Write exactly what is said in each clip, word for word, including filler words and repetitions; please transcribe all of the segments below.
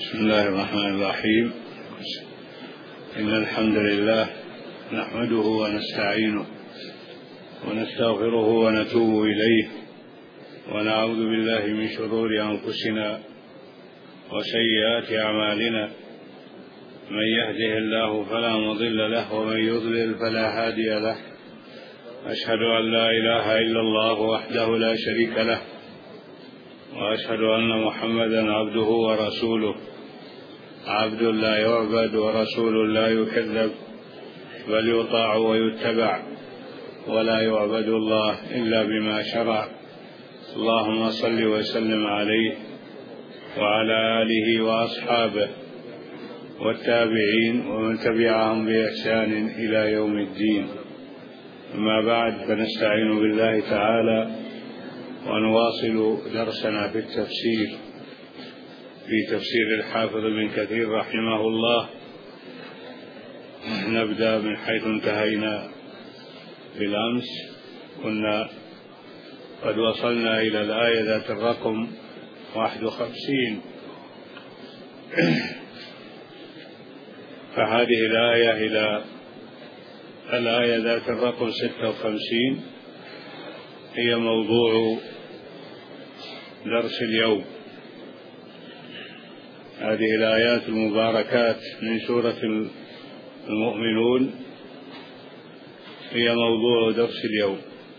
بسم الله الرحمن الرحيم. إن الحمد لله نحمده ونستعينه ونستغفره ونتوب إليه ونعوذ بالله من شرور أنفسنا وسيئات أعمالنا، من يهده الله فلا مضل له ومن يضلل فلا هادي له. أشهد أن لا إله إلا الله وحده لا شريك له، وأشهد أن محمدا عبده ورسوله، عبد لا يعبد ورسول لا يكذب، بل يطاع ويتبع، ولا يعبد الله إلا بما شرع. اللهم صل وسلم عليه وعلى آله وأصحابه والتابعين ومن تبعهم بإحسان إلى يوم الدين. أما بعد، فنستعين بالله تعالى ونواصل درسنا في التفسير في تفسير الحافظ ابن كثير رحمه الله. نبدأ من حيث انتهينا بالأمس. كنا قد وصلنا إلى الآية ذات الرقم واحد وخمسين، فهذه الآية إلى الآية ذات الرقم ستة وخمسين هي موضوع درس اليوم. هذه الآيات المباركات من سورة المؤمنون هي موضوع درس اليوم.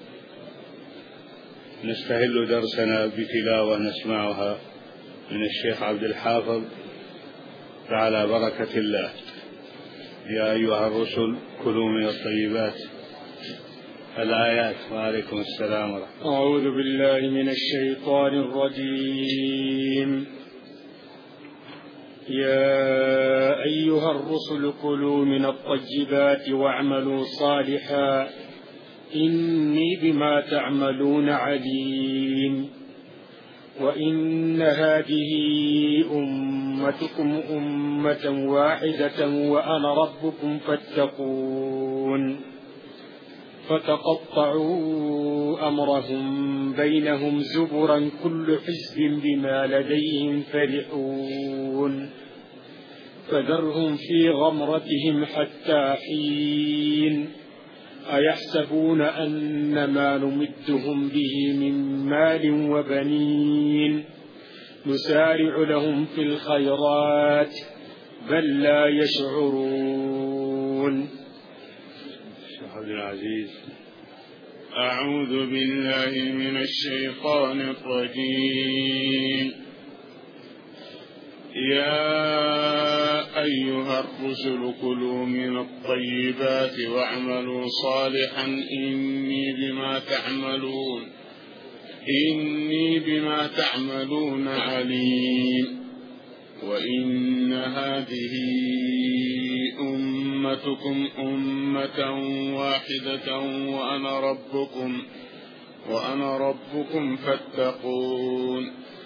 نستهل درسنا بتلاوة نسمعها من الشيخ عبد الحافظ فعلى بركة الله. يا أيها الرسل كلوا من الطيبات، الآيات. وعليكم السلام ورحمة الله. أعوذ بالله من الشيطان الرجيم. يا أيها الرسل كلوا من الطيبات واعملوا صالحا إني بما تعملون عليم. وإن هذه أمتكم أمة واحدة وأنا ربكم فاتقون. فتقطعوا أمرهم بينهم زبرا كل حزب بما لديهم فرحون. فذرهم في غمرتهم حتى حين. أيحسبون أن ما نمدهم به من مال وبنين نسارع لهم في الخيرات بل لا يشعرون. عبد العزيز. أعوذ بالله من الشيطان الرجيم. يا أيها الرسل كلوا من الطيبات واعملوا صالحا إني بما تعملون إني بما تعملون عليم. وإن هذه أمتكم أمة واحدة وأنا ربكم وأنا ربكم فاتقون.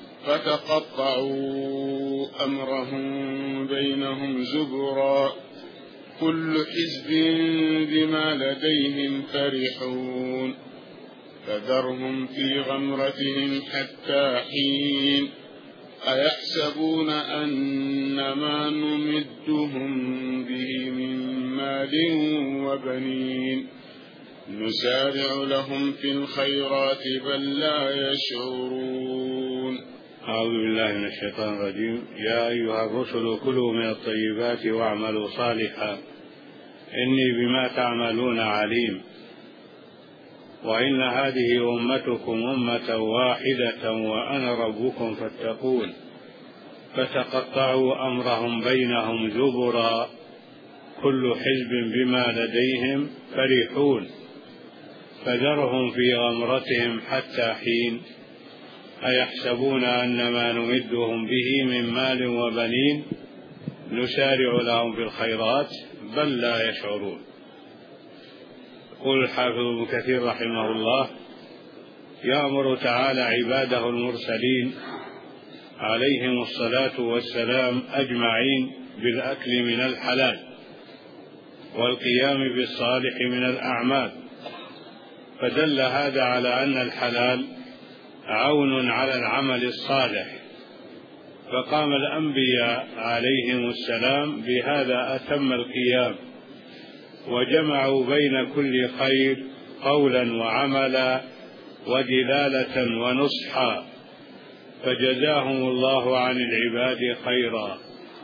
فتقطعوا أمرهم بينهم زبرا كل حزب بما لديهم فرحون. فذرهم في غمرتهم حتى حين. أيحسبون أن ما نمدهم به من مال وبنين نسارع لهم في الخيرات بل لا يشعرون. أعوذ بالله من الشيطان الرجيم. يا أيها الرسل كلوا من الطيبات واعملوا صالحا إني بما تعملون عليم. وإن هذه أمتكم أمة واحدة وأنا ربكم فاتقون. فتقطعوا أمرهم بينهم زبرا كل حزب بما لديهم فرحون. فذرهم في غمرتهم حتى حين. أيحسبون أن ما نمدهم به من مال وبنين نسارع لهم في الخيرات بل لا يشعرون. يقول الحافظ ابن كثير رحمه الله: يأمر تعالى عباده المرسلين عليهم الصلاة والسلام أجمعين بالأكل من الحلال والقيام بالصالح من الأعمال. فدل هذا على أن الحلال عون على العمل الصالح فقام الأنبياء عليهم السلام بهذا أتم القيام، وجمعوا بين كل خير قولا وعملا ودلالة ونصحا، فجزاهم الله عن العباد خيرا.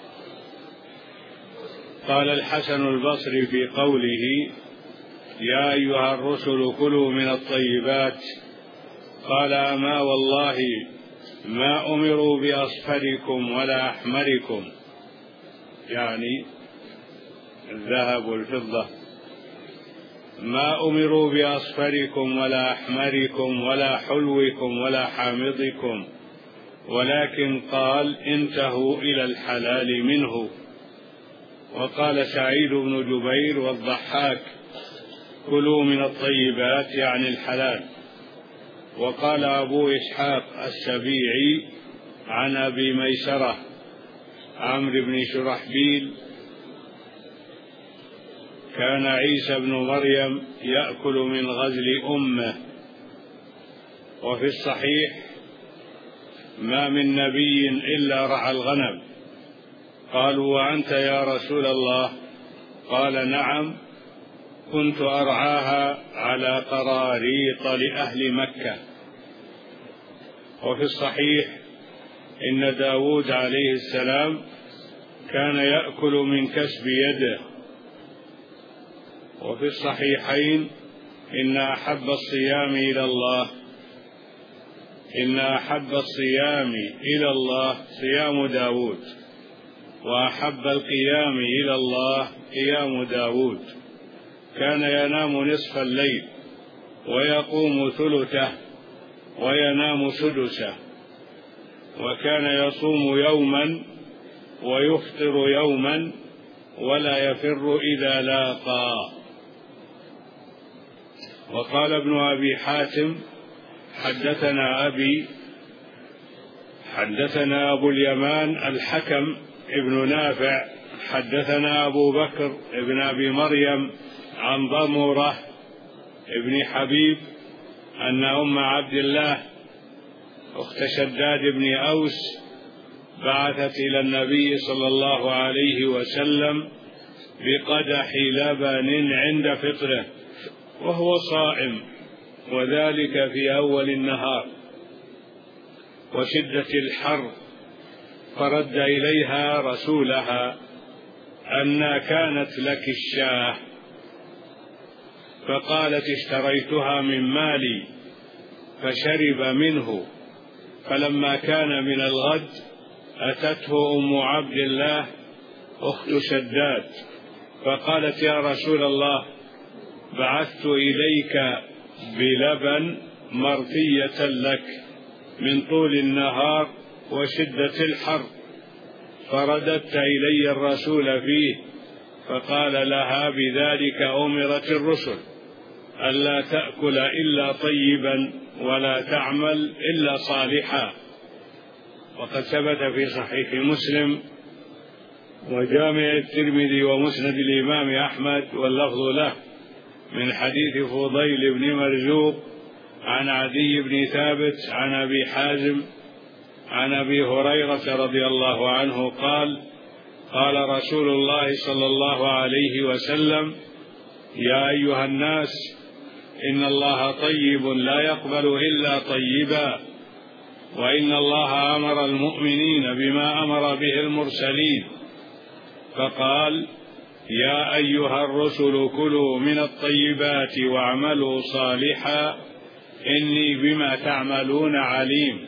قال الحسن البصري في قوله: يا أيها الرسل كلوا من الطيبات، قال: أما والله ما أمروا بأصفركم ولا أحمركم، يعني الذهب والفضة، ما أمروا بأصفركم ولا أحمركم ولا حلوكم ولا حامضكم، ولكن قال: انتهوا إلى الحلال منه. وقال سعيد بن جبير والضحاك: كلوا من الطيبات، يعني الحلال. وقال أبو إسحاق السبيعي عن أبي ميسرة عمرو بن شرحبيل: كان عيسى بن مريم يأكل من غزل أمه. وفي الصحيح: ما من نبي إلا رعى الغنم. قالوا: وأنت يا رسول الله؟ قال: نعم، كنت أرعاها على قراريط لأهل مكة. وفي الصحيح: إن داود عليه السلام كان يأكل من كسب يده. وفي الصحيحين: إن أحب الصيام إلى الله إن أحب الصيام إلى الله صيام داود، وأحب القيام إلى الله قيام داود، كان ينام نصف الليل ويقوم ثلثه وينام سدسه، وكان يصوم يوما ويفطر يوما ولا يفر إذا لاقى. وقال ابن أبي حاتم: حدثنا أبي حدثنا أبو اليمان الحكم ابن نافع حدثنا أبو بكر ابن أبي مريم عن ضمرة ابن حبيب أن أم عبد الله أخت شداد بن أوس بعثت إلى النبي صلى الله عليه وسلم بقدح لبن عند فطره وهو صائم، وذلك في أول النهار وشدة الحر، فرد إليها رسولها: أنى كانت لك الشاه؟ فقالت: اشتريتها من مالي. فشرب منه. فلما كان من الغد أتته أم عبد الله أخت شداد فقالت: يا رسول الله، بعثت إليك بلبن مرثية لك من طول النهار وشدة الحر، فرددت إلي الرسول فيه. فقال لها: بذلك أمرت الرسل، ألا تأكل إلا طيبا ولا تعمل إلا صالحا. وقد ثبت في صحيح مسلم وجامع الترمذي ومسند الإمام أحمد واللفظ له من حديث فضيل بن مرزوق عن عدي بن ثابت عن أبي حازم عن أبي هريرة رضي الله عنه قال: قال رسول الله صلى الله عليه وسلم: يا أيها الناس، إن الله طيب لا يقبل إلا طيبا، وإن الله أمر المؤمنين بما أمر به المرسلين، فقال: يا أيها الرسل كلوا من الطيبات واعملوا صالحا إني بما تعملون عليم.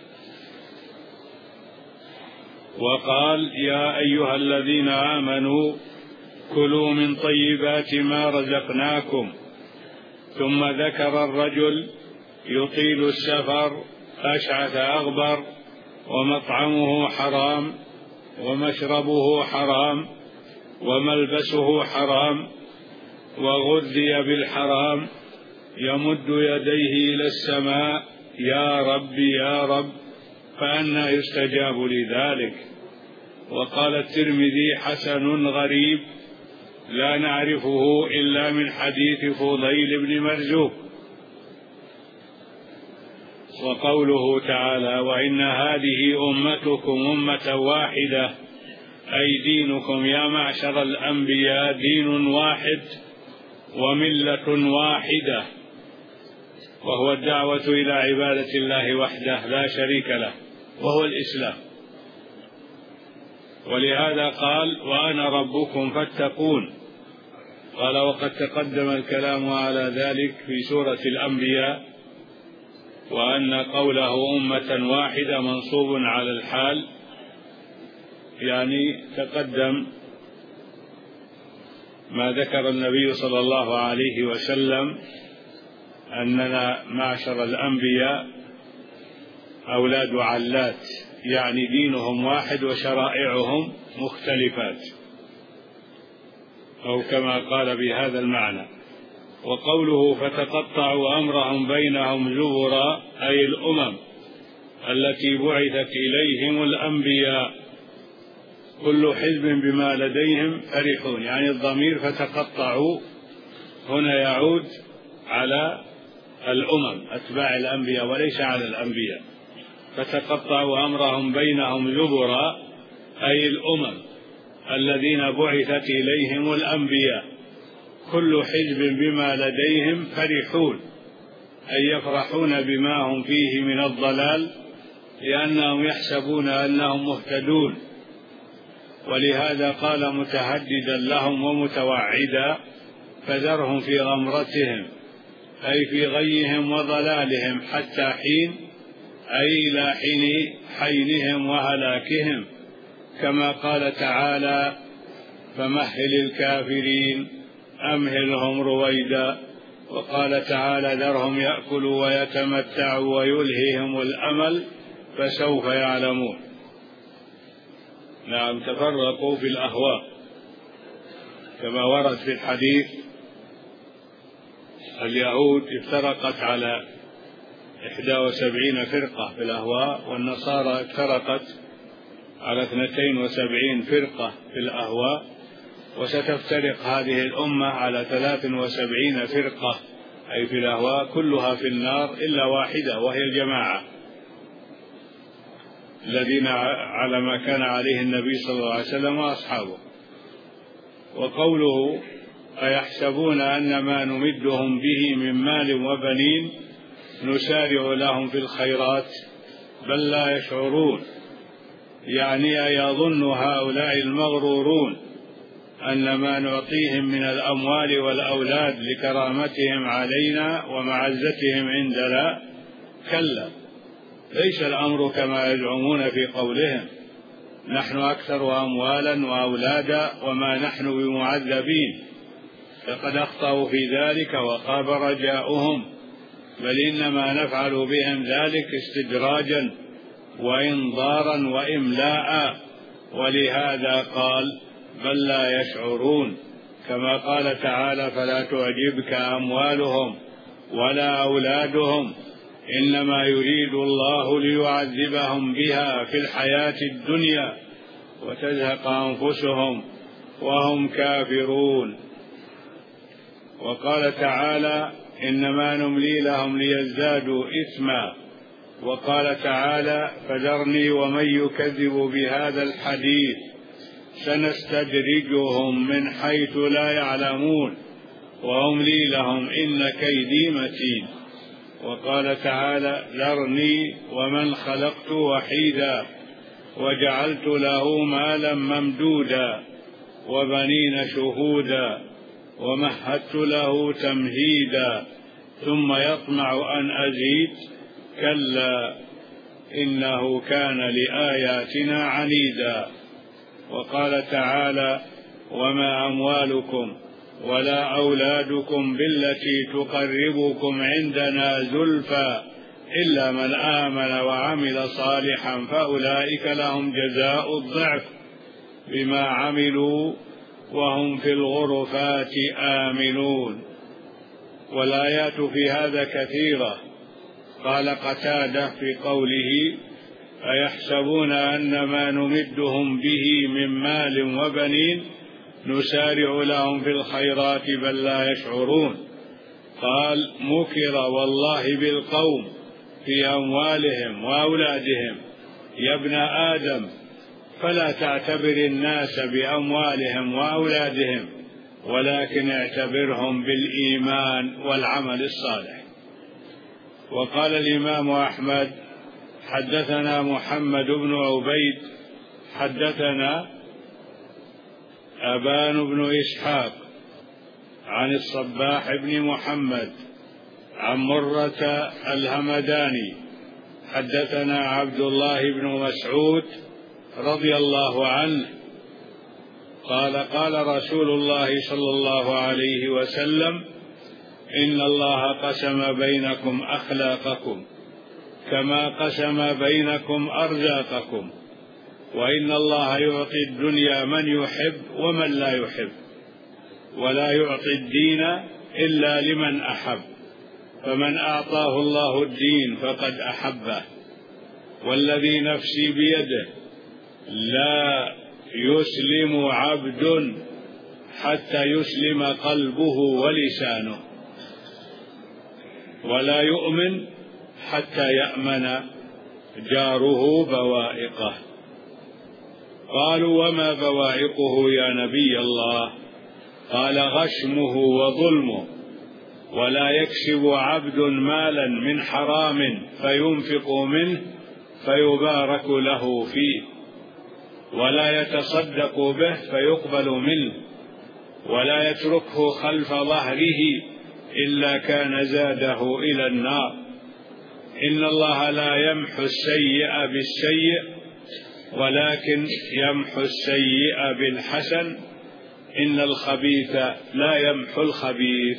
وقال: يا أيها الذين آمنوا كلوا من طيبات ما رزقناكم. ثم ذكر الرجل يطيل السفر أشعث أغبر ومطعمه حرام ومشربه حرام وملبسه حرام وغذي بالحرام، يمد يديه إلى السماء: يا رب يا رب، فأنى يستجاب لذلك. وقال الترمذي: حسن غريب لا نعرفه إلا من حديث فضيل بن مرزوق. وقوله تعالى: وإن هذه أمتكم أمة واحدة، أي دينكم يا معشر الأنبياء دين واحد وملة واحدة، وهو الدعوة إلى عبادة الله وحده لا شريك له، وهو الإسلام. ولهذا قال: وأنا ربكم فاتقون. قال: وقد تقدم الكلام على ذلك في سورة الأنبياء، وأن قوله أمة واحدة منصوب على الحال، يعني تقدم ما ذكر النبي صلى الله عليه وسلم أننا معشر الأنبياء أولاد علات، يعني دينهم واحد وشرائعهم مختلفات، أو كما قال بهذا المعنى. وقوله: فتقطعوا أمرهم بينهم زبرا، أي الأمم التي بعثت إليهم الأنبياء، كل حزب بما لديهم فرحون، يعني الضمير فتقطعوا هنا يعود على الأمم أتباع الأنبياء وليس على الأنبياء. فتقطعوا أمرهم بينهم زبرا، أي الأمم الذين بعثت إليهم الأنبياء، كل حزب بما لديهم فرحون، أي يفرحون بما هم فيه من الضلال، لأنهم يحسبون أنهم مهتدون. ولهذا قال متهددا لهم ومتوعدا: فذرهم في غمرتهم، أي في غيهم وضلالهم حتى حين، أي إلى حين حينهم وهلاكهم، كما قال تعالى: فمهل الكافرين أمهلهم رويدا. وقال تعالى: ذرهم يأكلوا ويتمتعوا ويلههم الأمل فسوف يعلمون. نعم، تفرقوا في الأهواء كما ورد في الحديث: اليهود افترقت على إحدى وسبعين فرقة في الأهواء، والنصارى افترقت على اثنتين وسبعين فرقة في الأهواء، وستفترق هذه الأمة على ثلاث وسبعين فرقة أي في الأهواء، كلها في النار إلا واحدة، وهي الجماعة الذين على ما كان عليه النبي صلى الله عليه وسلم وأصحابه. وقوله: أيحسبون أن ما نمدهم به من مال وبنين نسارع لهم في الخيرات بل لا يشعرون، يعني أيظن هؤلاء المغرورون أن ما نعطيهم من الأموال والأولاد لكرامتهم علينا ومعزتهم عندنا؟ كلا، ليس الأمر كما يزعمون في قولهم: نحن أكثر أموالا وأولادا وما نحن بمعذبين. لقد أخطأوا في ذلك وخاب رجاؤهم، بل إنما نفعل بهم ذلك استدراجا وإنظارا وإملاء. ولهذا قال: بل لا يشعرون، كما قال تعالى: فلا تعجبك أموالهم ولا أولادهم إنما يريد الله ليعذبهم بها في الحياة الدنيا وتزهق أنفسهم وهم كافرون. وقال تعالى: إنما نملي لهم ليزدادوا إثما. وقال تعالى: فذرني ومن يكذب بهذا الحديث سنستدرجهم من حيث لا يعلمون وأملي لهم إن كيدي متين. وقال تعالى: ذرني ومن خلقت وحيدا وجعلت له مالا ممدودا وبنين شهودا ومهدت له تمهيدا ثم يطمع أن أزيد كلا إنه كان لآياتنا عنيدا. وقال تعالى: وما أموالكم ولا أولادكم بالتي تقربكم عندنا زلفى إلا من آمن وعمل صالحا فأولئك لهم جزاء الضعف بما عملوا وهم في الغرفات آمنون. والآيات في هذا كثيرة. قال قتادة في قوله: أيحسبون أن ما نمدهم به من مال وبنين نسارع لهم في الخيرات بل لا يشعرون. قال: مكر والله بالقوم في أموالهم وأولادهم يا ابن آدم، فلا تعتبر الناس بأموالهم وأولادهم، ولكن اعتبرهم بالإيمان والعمل الصالح. وقال الإمام أحمد: حدثنا محمد بن عبيد حدثنا أبان بن إسحاق عن الصباح بن محمد عن مرة الهمداني حدثنا عبد الله بن مسعود رضي الله عنه قال: قال رسول الله صلى الله عليه وسلم: إن الله قسم بينكم أخلاقكم كما قسم بينكم أرزاقكم، وإن الله يعطي الدنيا من يحب ومن لا يحب، ولا يعطي الدين إلا لمن أحب، فمن أعطاه الله الدين فقد أحبه، والذي نفسي بيده لا يسلم عبد حتى يسلم قلبه ولسانه، ولا يؤمن حتى يأمن جاره بوائقه. قالوا: وما بوائقه يا نبي الله؟ قال: غشمه وظلمه، ولا يكسب عبد مالا من حرام فينفق منه فيبارك له فيه، ولا يتصدق به فيقبل منه، ولا يتركه خلف ظهره إلا كان زاده إلى النار. إن الله لا يمحو السيئ بالسيئ ولكن يمحو السيئ بالحسن، إن الخبيث لا يمحو الخبيث.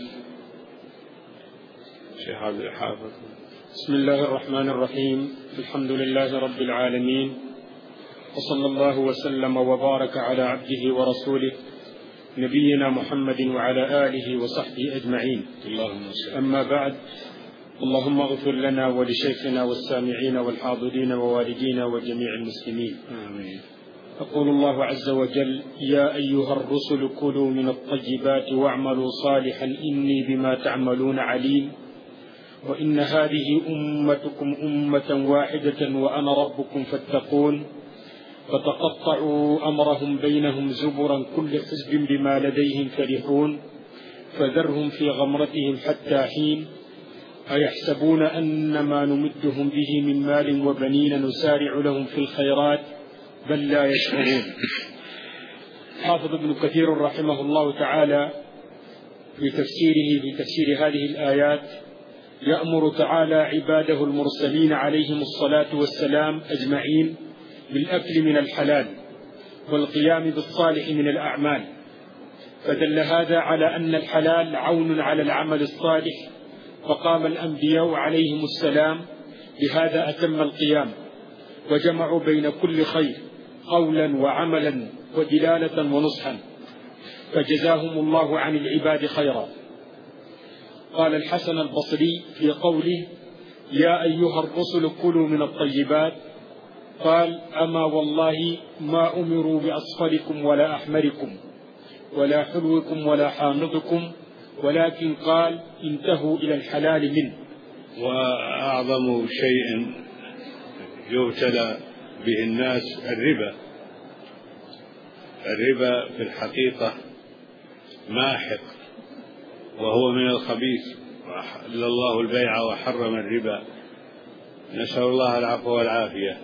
شيخ عبد الحافظ. بسم الله الرحمن الرحيم. الحمد لله رب العالمين، وصلى الله وسلم وبارك على عبده ورسوله نبينا محمد وعلى آله وصحبه أجمعين. أما بعد، اللهم اغفر لنا ولشيخنا والسامعين والحاضرين ووالدينا وجميع المسلمين. آمين. يقول الله عز وجل: يا أيها الرسل كلوا من الطيبات واعملوا صالحا إني بما تعملون عليم، وإن هذه أمتكم أمة واحدة وأنا ربكم فاتقون. فتقطعوا أمرهم بينهم زبرا كل حزب بما لديهم فرحون، فذرهم في غمرتهم حتى حين، أيحسبون أن ما نمدهم به من مال وبنين نسارع لهم في الخيرات بل لا يشعرون. حافظ ابن كثير رحمه الله تعالى في تفسيره في تفسير هذه الآيات يأمر تعالى عباده المرسلين عليهم الصلاة والسلام أجمعين بالأكل من الحلال والقيام بالصالح من الأعمال، فدل هذا على أن الحلال عون على العمل الصالح، فقام الأنبياء عليهم السلام بهذا أتم القيام، وجمعوا بين كل خير قولا وعملا ودلالة ونصحا، فجزاهم الله عن العباد خيرا. قال الحسن البصري في قوله: يا أيها الرسل كلوا من الطيبات، قال: أما والله ما أمروا بأصفركم ولا أحمركم ولا حلوكم ولا حامضكم، ولكن قال: انتهوا إلى الحلال منه. وأعظم شيء يبتلى به الناس الربا. الربا في الحقيقة ماحق وهو من الخبيث، وأحل الله البيع وحرم الربا، نسأل الله العفو والعافية.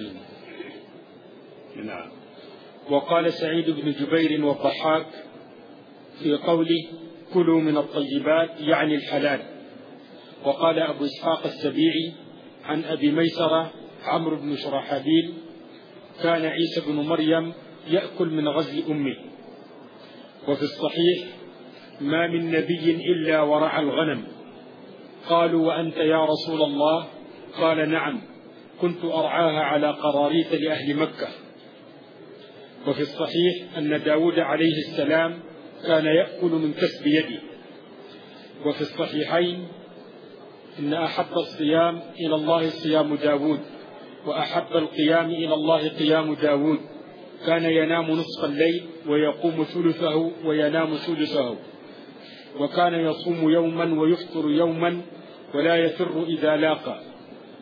نعم. وقال سعيد بن جبير والضحاك في قوله: كلوا من الطيبات يعني الحلال. وقال أبو إسحاق السبيعي عن أبي ميسرة عمرو بن شرحبيل: كان عيسى بن مريم يأكل من غزل أمه. وفي الصحيح: ما من نبي إلا ورعى الغنم. قالوا: وأنت يا رسول الله؟ قال: نعم، كنت أرعاها على قراريط لأهل مكة. وفي الصحيح أن داود عليه السلام كان يأكل من كسب يده. وفي الصحيحين إن أحب الصيام إلى الله صيام داود، وأحب القيام إلى الله قيام داود، كان ينام نصف الليل ويقوم ثلثه وينام ثلثه، وكان يصوم يوما ويفطر يوما ولا يفر إذا لاقى،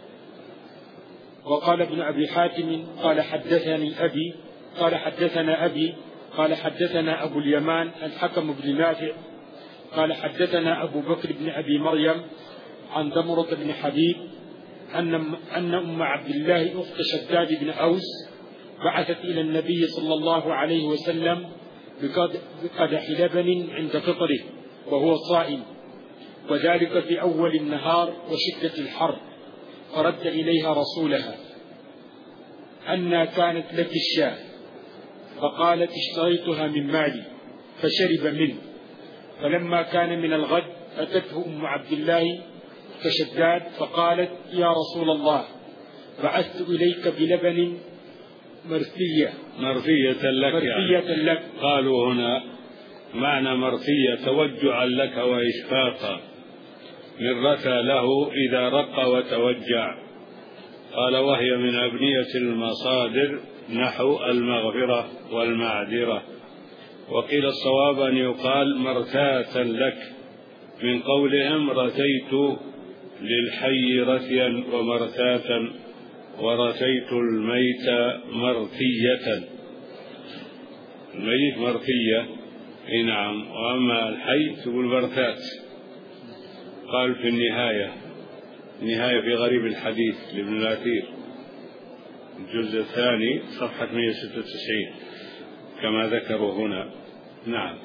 وقال ابن أبي حاتم قال حدثني أبي قال حدثنا أبي قال حدثنا أبو اليمان الحكم بن نافع قال حدثنا أبو بكر بن أبي مريم عن دمرة بن حبيب أن أن أم عبد الله أخت شداد بن أوس بعثت إلى النبي صلى الله عليه وسلم بقدح لبن عند فطره وهو صائم، وذلك في أول النهار وشدة الحر، فرد إليها رسولها أن كانت لك الشاة، فقالت اشتريتها من مالي، فشرب منه. فلما كان من الغد أتته أم عبد الله كشداد فقالت يا رسول الله بعثت إليك بلبن مرثية مرثية لك, مرثية يعني. لك. قالوا هنا معنى مرثية توجعا لك وإشفاقا، من رثى له إذا رق وتوجع. قال وهي من أبنية المصادر نحو المغفرة والمعذرة. وقيل الصواب أن يقال مرثاة لك، من قولهم رثيت للحي رثيا ومرثاة، ورثيت الميت مرثية. الميت مرثية اي نعم، وأما الحي تقول مرثاة. قال في النهاية، النهاية في غريب الحديث لابن الأثير الجزء الثاني صفحة مئة وستة وتسعين كما ذكروا هنا. نعم.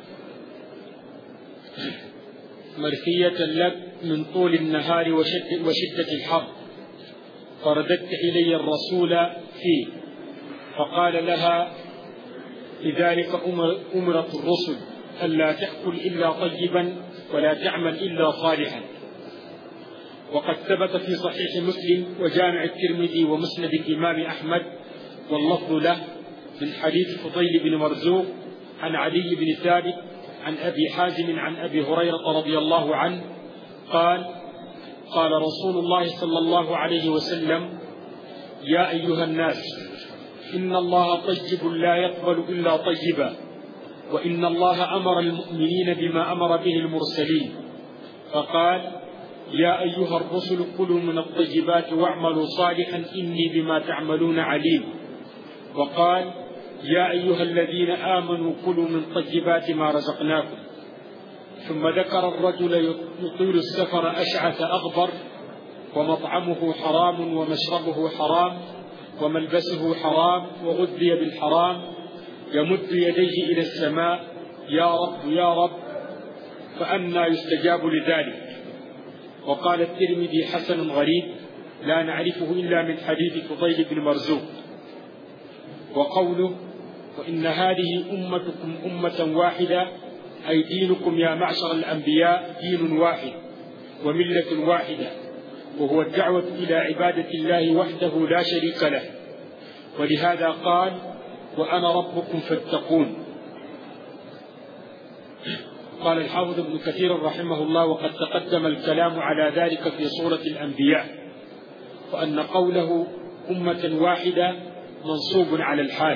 مرثية لك من طول النهار وشدة, وشدة الحر، فرددت إلي الرسول فيه، فقال لها لذلك أمرت الرسل ألا تأكل إلا طيبا ولا تعمل إلا صالحا. وقد ثبت في صحيح مسلم وجامع الترمذي ومسند الإمام أحمد واللفظ له من حديث فضيل بن مرزوق عن علي بن ثابت عن أبي حازم عن أبي هريرة رضي الله عنه قال قال رسول الله صلى الله عليه وسلم يا أيها الناس إن الله طيب لا يقبل إلا طيبا، وإن الله أمر المؤمنين بما أمر به المرسلين، فقال يا أيها الرسل كلوا من الطيبات واعملوا صالحا إني بما تعملون عليم. وقال يا أيها الذين آمنوا كلوا من طيبات ما رزقناكم. ثم ذكر الرجل يطيل السفر أشعث أغبر ومطعمه حرام ومشربه حرام وملبسه حرام وغذي بالحرام، يمد يديه إلى السماء يا رب يا رب، فأنى يستجاب لذلك. وقال الترمذي حسن غريب لا نعرفه إلا من حديث فضيل بن مرزوق. وقوله وإن هذه أمتكم أمة واحدة أي دينكم يا معشر الأنبياء دين واحد وملة واحدة، وهو الدعوة إلى عبادة الله وحده لا شريك له. ولهذا قال وأنا ربكم فاتقون. قال الحافظ ابن كثير رحمه الله وقد تقدم الكلام على ذلك في سورة الأنبياء، وأن قوله أمة واحدة منصوب على الحال.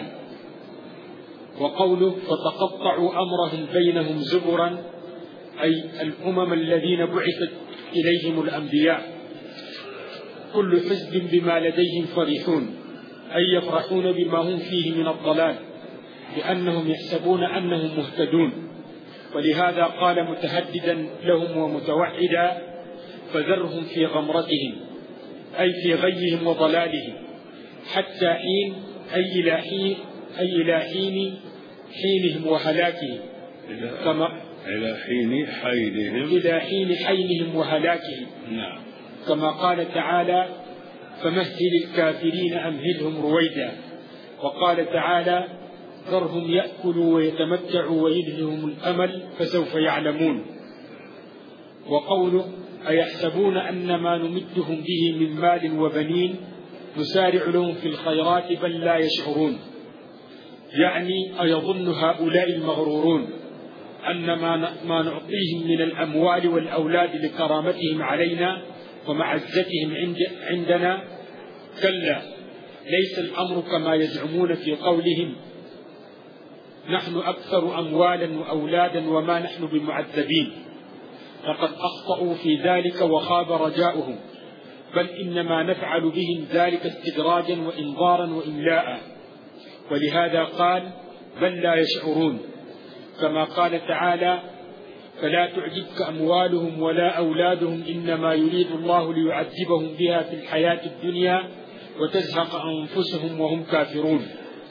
وقوله فتقطعوا أمرهم بينهم زبرا أي الأمم الذين بعثت إليهم الأنبياء، كل حزب بما لديهم فرحون أي يفرحون بما هم فيه من الضلال، لأنهم يحسبون أنهم مهتدون. ولهذا قال متهددا لهم ومتوعدا فذرهم في غمرتهم أي في غيهم وضلالهم حتى حين أي إلى حين أي إلى حين حينهم وهلاكهم، كما إلى حين حينهم إلى حين حينهم وهلاكهم. نعم. كما قال تعالى فمهل الكافرين أمهلهم رويدا. وقال تعالى ذرهم يأكلوا ويتمتعوا ويلههم الأمل فسوف يعلمون. وقوله أيحسبون أن ما نمدهم به من مال وبنين نسارع لهم في الخيرات بل لا يشعرون، يعني أيظن هؤلاء المغرورون أن ما نعطيهم من الأموال والأولاد لكرامتهم علينا ومعزتهم عندنا؟ كلا، ليس الأمر كما يزعمون في قولهم نحن أكثر أموالا وأولادا وما نحن بمعذبين، لقد أخطأوا في ذلك وخاب رجاؤهم، بل إنما نفعل بهم ذلك استدراجا وإنظارا وإملاء. ولهذا قال بل لا يشعرون، كما قال تعالى فلا تعجبك أموالهم ولا أولادهم إنما يريد الله ليعذبهم بها في الحياة الدنيا وتزهق أنفسهم وهم كافرون.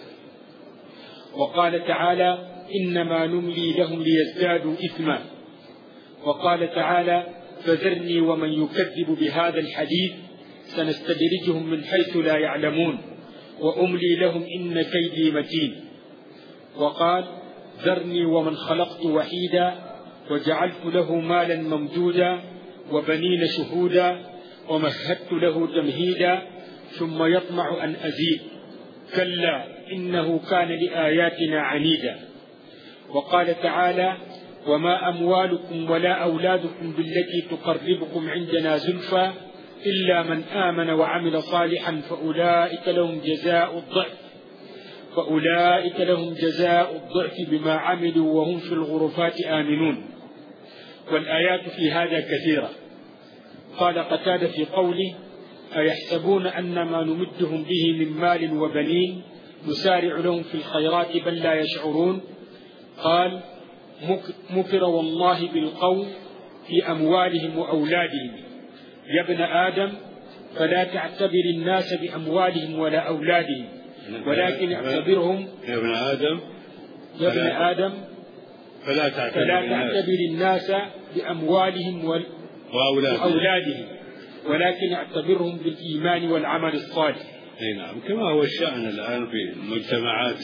وقال تعالى إنما نملي لهم ليزدادوا إثما. وقال تعالى فذرني ومن يكذب بهذا الحديث سنستدرجهم من حيث لا يعلمون وأملي لهم إن كيدي متين. وقال ذرني ومن خلقت وحيدا وجعلت له مالا ممدودا وبنين شهودا ومهدت له تمهيدا ثم يطمع أن أزيد كلا إنه كان لآياتنا عنيدا. وقال تعالى وما أموالكم ولا أولادكم بالتي تقربكم عندنا زلفى إلا من آمن وعمل صالحا فأولئك لهم جزاء الضعف فأولئك لهم جزاء الضعف بما عملوا وهم في الغرفات آمنون. والآيات في هذا كثيرة. قال قتادة في قوله أيحسبون أن ما نمدهم به من مال وبنين نسارع لهم في الخيرات بل لا يشعرون. قال مكر والله بالقول في أموالهم وأولادهم يا ابن آدم فلا تعتبر الناس بأموالهم ولا أولادهم ولكن اعتبرهم يا ابن آدم يا ابن آدم فلا تعتبر, فلا تعتبر الناس بأموالهم وأولادهم ولكن اعتبرهم بالإيمان والعمل الصالح. أي نعم، كما هو الشأن الآن في المجتمعات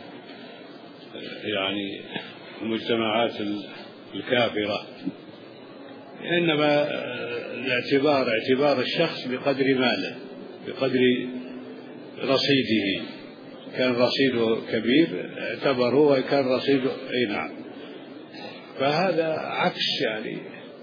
يعني المجتمعات الكافرة، إنما الاعتبار اعتبار الشخص بقدر ماله بقدر رصيده. كان رصيده كبير اعتبروه وكان رصيده أي نعم. فهذا عكس يعني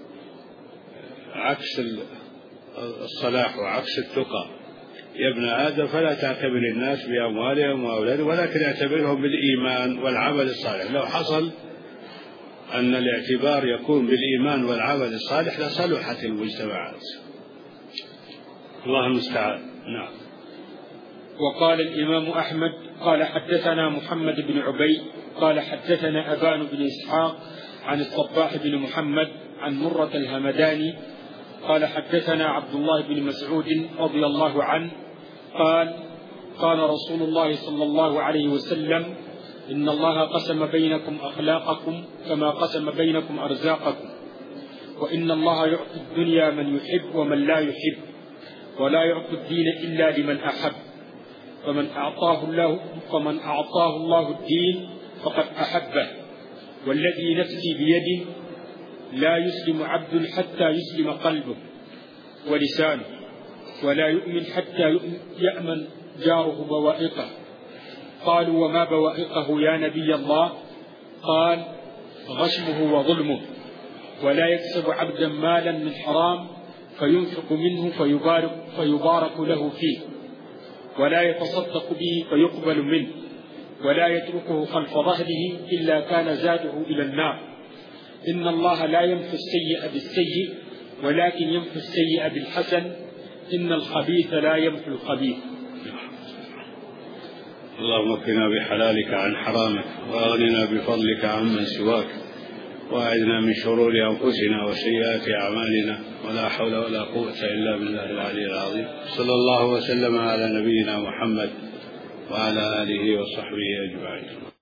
عكس الصلاح وعكس التقى. يا ابن آدم فلا تعتبر الناس بأموالهم وأولادهم ولكن اعتبرهم بالإيمان والعمل الصالح. لو حصل أن الاعتبار يكون بالإيمان والعمل الصالح لصلحت المجتمعات. الله المستعان. نعم. وقال الإمام أحمد قال حدثنا محمد بن عبيد قال حدثنا أبان بن إسحاق عن الصباح بن محمد عن مرة الهمداني قال حدثنا عبد الله بن مسعود رضي الله عنه قال قال رسول الله صلى الله عليه وسلم إن الله قسم بينكم أخلاقكم كما قسم بينكم أرزاقكم وإن الله يعطي الدنيا من يحب ومن لا يحب ولا يعطي الدين إلا لمن أحب فمن أعطاه الله فمن أعطاه الله الدين فقد أحبه والذي نفسي بيده لا يسلم عبد حتى يسلم قلبه ولسانه ولا يؤمن حتى يأمن جاره بوائقه. قالوا وما بوائقه يا نبي الله؟ قال غشمه وظلمه ولا يكسب عبدا مالا من حرام فينفق منه فيبارك, فيبارك له فيه ولا يتصدق به فيقبل منه ولا يتركه خلف ظهره إلا كان زاده إلى النار. إن الله لا يمحو السيء بالسيء ولكن يمحو السيء بالحسن إن الخبيث لا يمحو الخبيث. اللهم اكفنا بحلالك عن حرامك وأغننا بفضلك عمن سواك وأعذنا من شرور أنفسنا وسيئات أعمالنا ولا حول ولا قوة إلا بالله العلي العظيم. صلى الله وسلم على نبينا محمد وعلى آله وصحبه أجمعين.